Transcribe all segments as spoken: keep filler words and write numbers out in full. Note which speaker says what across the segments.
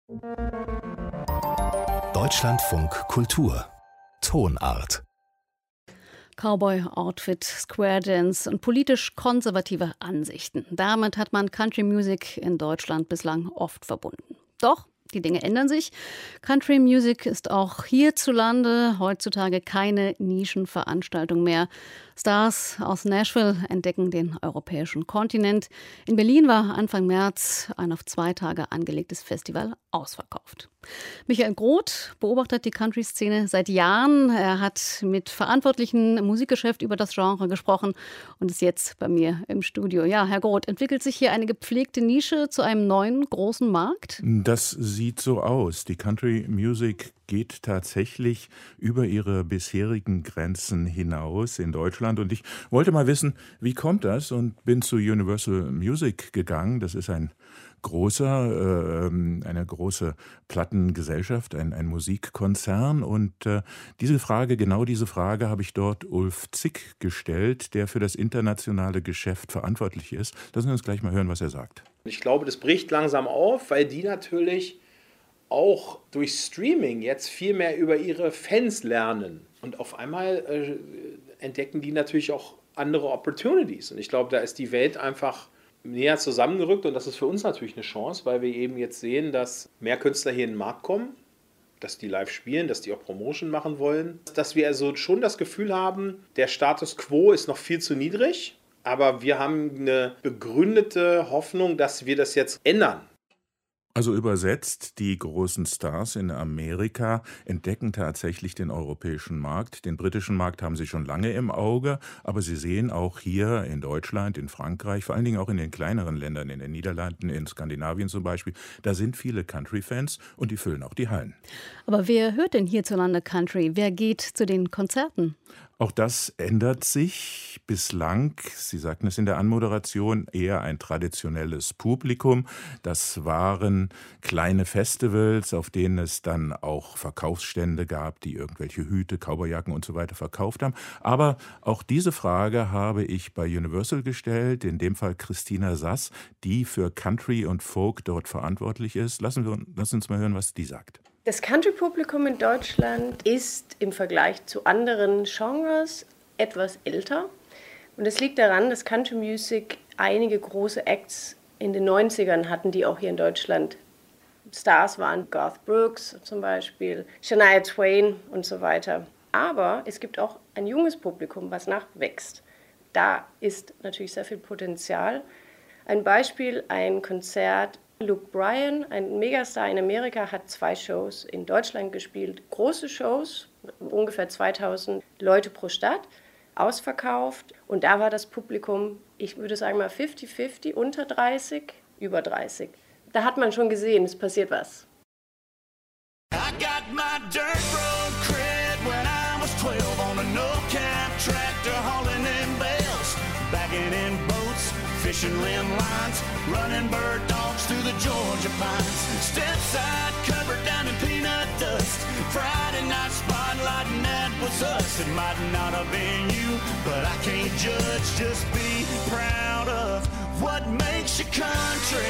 Speaker 1: Deutschlandfunk Kultur Tonart
Speaker 2: Cowboy-Outfit, Square Dance und politisch konservative Ansichten. Damit hat man Country Music in Deutschland bislang oft verbunden. Doch die Dinge ändern sich. Country Music ist auch hierzulande heutzutage keine Nischenveranstaltung mehr. Stars aus Nashville entdecken den europäischen Kontinent. In Berlin war Anfang März ein auf zwei Tage angelegtes Festival ausverkauft. Michael Groth beobachtet die Country-Szene seit Jahren. Er hat mit Verantwortlichen im Musikgeschäft über das Genre gesprochen und ist jetzt bei mir im Studio. Ja, Herr Groth, entwickelt sich hier eine gepflegte Nische zu einem neuen großen Markt?
Speaker 3: Das sieht so aus. Die Country Music geht tatsächlich über ihre bisherigen Grenzen hinaus in Deutschland. Und ich wollte mal wissen, wie kommt das? Und bin zu Universal Music gegangen. Das ist ein großer, äh, eine große Plattengesellschaft, ein, ein Musikkonzern. Und äh, diese Frage, genau diese Frage, habe ich dort Ulf Zick gestellt, der für das internationale Geschäft verantwortlich ist. Lassen wir uns gleich mal hören, was er sagt.
Speaker 4: Ich glaube, das bricht langsam auf, weil die natürlich auch durch Streaming jetzt viel mehr über ihre Fans lernen. Und auf einmal äh, entdecken die natürlich auch andere Opportunities. Und ich glaube, da ist die Welt einfach näher zusammengerückt. Und das ist für uns natürlich eine Chance, weil wir eben jetzt sehen, dass mehr Künstler hier in den Markt kommen, dass die live spielen, dass die auch Promotion machen wollen. Dass wir also schon das Gefühl haben, der Status quo ist noch viel zu niedrig. Aber wir haben eine begründete Hoffnung, dass wir das jetzt ändern.
Speaker 3: Also übersetzt, die großen Stars in Amerika entdecken tatsächlich den europäischen Markt. Den britischen Markt haben sie schon lange im Auge, aber sie sehen auch hier in Deutschland, in Frankreich, vor allen Dingen auch in den kleineren Ländern, in den Niederlanden, in Skandinavien zum Beispiel, da sind viele Country-Fans und die füllen auch die Hallen.
Speaker 2: Aber wer hört denn hierzulande Country? Wer geht zu den Konzerten?
Speaker 3: Auch das ändert sich. Bislang, Sie sagten es in der Anmoderation, eher ein traditionelles Publikum. Das waren kleine Festivals, auf denen es dann auch Verkaufsstände gab, die irgendwelche Hüte, Cowboyjacken und so weiter verkauft haben. Aber auch diese Frage habe ich bei Universal gestellt, in dem Fall Christina Sass, die für Country und Folk dort verantwortlich ist. Lassen wir lassen uns mal hören, was die sagt.
Speaker 5: Das Country-Publikum in Deutschland ist im Vergleich zu anderen Genres etwas älter. Und es liegt daran, dass Country Music einige große Acts in den neunzigern hatten, die auch hier in Deutschland Stars waren. Garth Brooks zum Beispiel, Shania Twain und so weiter. Aber es gibt auch ein junges Publikum, was nachwächst. Da ist natürlich sehr viel Potenzial. Ein Beispiel, ein Konzert. Luke Bryan, ein Megastar in Amerika, hat zwei Shows in Deutschland gespielt. Große Shows, ungefähr zweitausend Leute pro Stadt, ausverkauft. Und da war das Publikum, ich würde sagen mal fünfzig fünfzig, unter dreißig, über dreißig. Da hat man schon gesehen, es passiert was. I got my dirt road cred when I was twelve on a no-cap tractor hauling in bales, bagging in boats, fishing limb lines, running bird dogs through the Georgia pines. Step-side covered down in peanut dust. Friday night spotlight and that was us. It might not have been you, but I can't judge. Just be proud of what makes you country.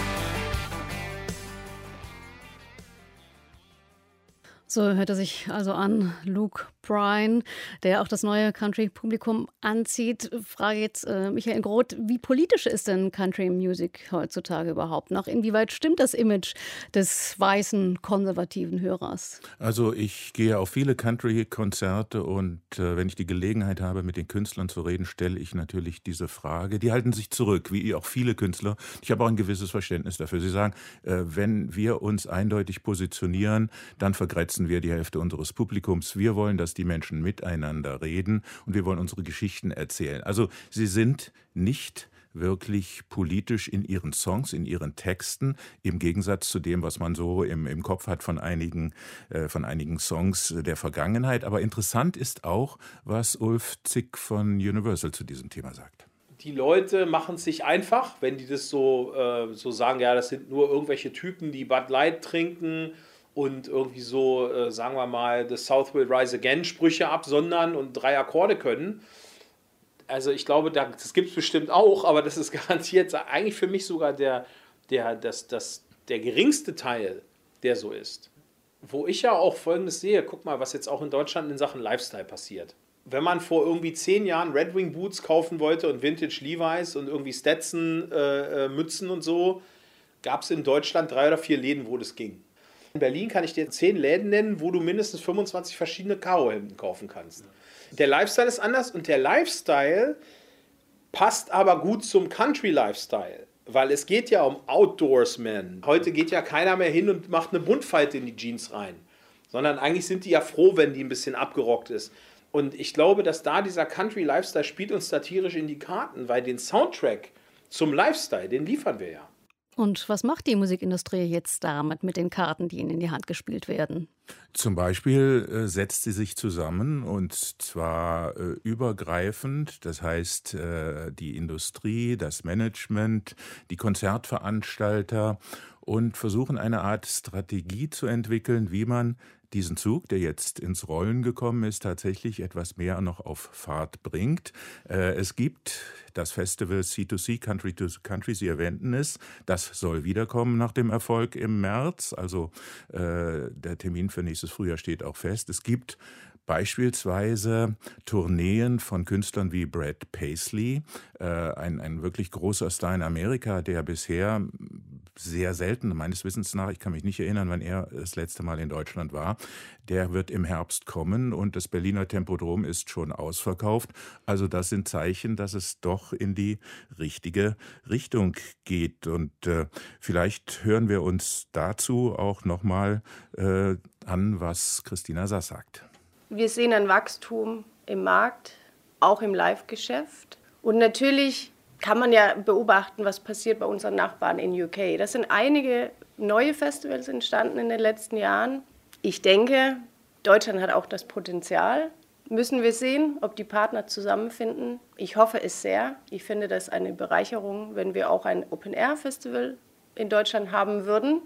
Speaker 2: So hört er sich also an, Luke Bryan, der auch das neue Country-Publikum anzieht. Frage jetzt äh, Michael Groth, wie politisch ist denn Country Music heutzutage überhaupt noch? Inwieweit stimmt das Image des weißen, konservativen Hörers?
Speaker 3: Also ich gehe auf viele Country-Konzerte und äh, wenn ich die Gelegenheit habe, mit den Künstlern zu reden, stelle ich natürlich diese Frage. Die halten sich zurück, wie auch viele Künstler. Ich habe auch ein gewisses Verständnis dafür. Sie sagen, äh, wenn wir uns eindeutig positionieren, dann vergrätzen wir die Hälfte unseres Publikums. Wir wollen, dass die Menschen miteinander reden und wir wollen unsere Geschichten erzählen. Also sie sind nicht wirklich politisch in ihren Songs, in ihren Texten, im Gegensatz zu dem, was man so im, im Kopf hat von einigen, äh, von einigen Songs der Vergangenheit. Aber interessant ist auch, was Ulf Zick von Universal zu diesem Thema sagt.
Speaker 4: Die Leute machen es sich einfach, wenn die das so, äh, so sagen, ja, das sind nur irgendwelche Typen, die Bud Light trinken und irgendwie so, äh, sagen wir mal, The South Will Rise Again Sprüche absondern und drei Akkorde können. Also ich glaube, das gibt es bestimmt auch, aber das ist garantiert eigentlich für mich sogar der, der, das, das, der geringste Teil der so ist. Wo ich ja auch Folgendes sehe, guck mal, was jetzt auch in Deutschland in Sachen Lifestyle passiert. Wenn man vor irgendwie zehn Jahren Red Wing Boots kaufen wollte und Vintage Levi's und irgendwie Stetson äh, Mützen und so, gab es in Deutschland drei oder vier Läden, wo das ging. In Berlin kann ich dir zehn Läden nennen, wo du mindestens fünfundzwanzig verschiedene Karohemden kaufen kannst. Der Lifestyle ist anders und der Lifestyle passt aber gut zum Country-Lifestyle, weil es geht ja um Outdoorsmen. Heute geht ja keiner mehr hin und macht eine Buntfalte in die Jeans rein, sondern eigentlich sind die ja froh, wenn die ein bisschen abgerockt ist. Und ich glaube, dass da dieser Country-Lifestyle spielt uns satirisch in die Karten, weil den Soundtrack zum Lifestyle, den liefern wir ja.
Speaker 2: Und was macht die Musikindustrie jetzt damit mit den Karten, die ihnen in die Hand gespielt werden?
Speaker 3: Zum Beispiel äh, setzt sie sich zusammen und zwar äh, übergreifend, das heißt äh, die Industrie, das Management, die Konzertveranstalter und versuchen eine Art Strategie zu entwickeln, wie man diesen Zug, der jetzt ins Rollen gekommen ist, tatsächlich etwas mehr noch auf Fahrt bringt. Äh, es gibt das Festival C zwei C, Country to Country, Sie erwähnten es. Das soll wiederkommen nach dem Erfolg im März. Also äh, der Termin für nächstes Frühjahr steht auch fest. Es gibt beispielsweise Tourneen von Künstlern wie Brad Paisley, äh, ein, ein wirklich großer Star in Amerika, der bisher sehr selten, meines Wissens nach, ich kann mich nicht erinnern, wann er das letzte Mal in Deutschland war, der wird im Herbst kommen und das Berliner Tempodrom ist schon ausverkauft. Also das sind Zeichen, dass es doch in die richtige Richtung geht. Und äh, vielleicht hören wir uns dazu auch nochmal äh, an, was Christina Sass sagt.
Speaker 5: Wir sehen ein Wachstum im Markt, auch im Live-Geschäft. Und natürlich kann man ja beobachten, was passiert bei unseren Nachbarn in U K. Da sind einige neue Festivals entstanden in den letzten Jahren. Ich denke, Deutschland hat auch das Potenzial. Müssen wir sehen, ob die Partner zusammenfinden. Ich hoffe es sehr. Ich finde das eine Bereicherung, wenn wir auch ein Open-Air-Festival in Deutschland haben würden.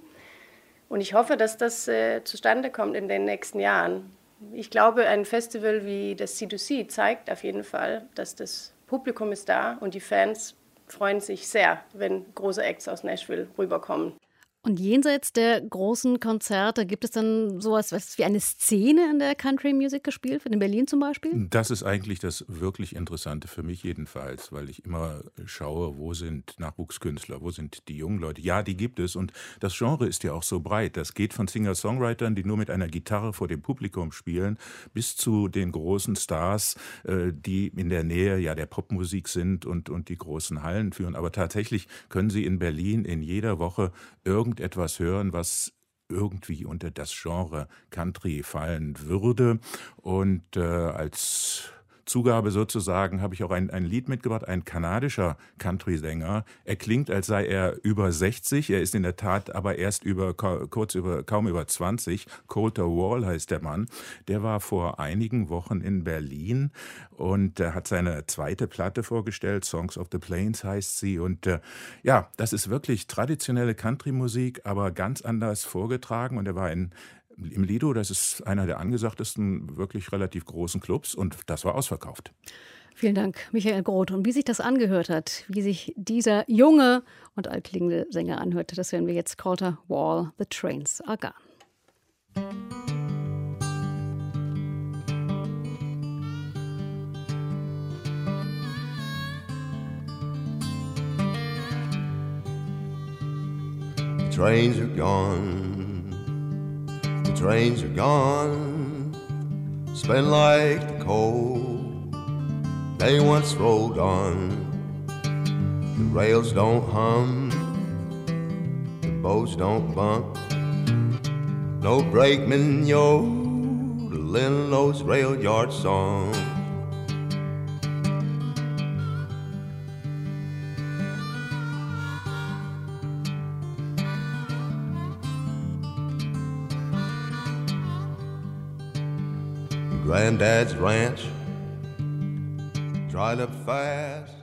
Speaker 5: Und ich hoffe, dass das äh, zustande kommt in den nächsten Jahren. Ich glaube, ein Festival wie das C zwei C zeigt auf jeden Fall, dass das Publikum ist da und die Fans freuen sich sehr, wenn große Acts aus Nashville rüberkommen.
Speaker 2: Und jenseits der großen Konzerte, gibt es dann sowas was wie eine Szene, in der Country Music gespielt wird, in Berlin zum Beispiel?
Speaker 3: Das ist eigentlich das wirklich Interessante für mich jedenfalls, weil ich immer schaue, wo sind Nachwuchskünstler, wo sind die jungen Leute. Ja, die gibt es und das Genre ist ja auch so breit. Das geht von Singer-Songwritern, die nur mit einer Gitarre vor dem Publikum spielen, bis zu den großen Stars, die in der Nähe ja der Popmusik sind und, und die großen Hallen führen. Aber tatsächlich können Sie in Berlin in jeder Woche irgendetwas hören, was irgendwie unter das Genre Country fallen würde. Und äh, als Zugabe sozusagen habe ich auch ein, ein Lied mitgebracht, ein kanadischer Country-Sänger. Er klingt, als sei er über sechzig, er ist in der Tat aber erst über kurz über kaum über zwanzig. Colter Wall heißt der Mann. Der war vor einigen Wochen in Berlin und äh, hat seine zweite Platte vorgestellt, Songs of the Plains heißt sie. Und äh, ja, das ist wirklich traditionelle Country-Musik, aber ganz anders vorgetragen. Und er war in im Lido, das ist einer der angesagtesten, wirklich relativ großen Clubs und das war ausverkauft.
Speaker 2: Vielen Dank, Michael Groth. Und wie sich das angehört hat, wie sich dieser junge und altklingende Sänger anhört, das hören wir jetzt. Colter Wall, The Trains Are Gone.
Speaker 6: The trains are gone. The trains are gone, spin like the coal they once rolled on. The rails don't hum, the boats don't bump, no brakeman yodeling those rail yard songs. Granddad's ranch dried up fast.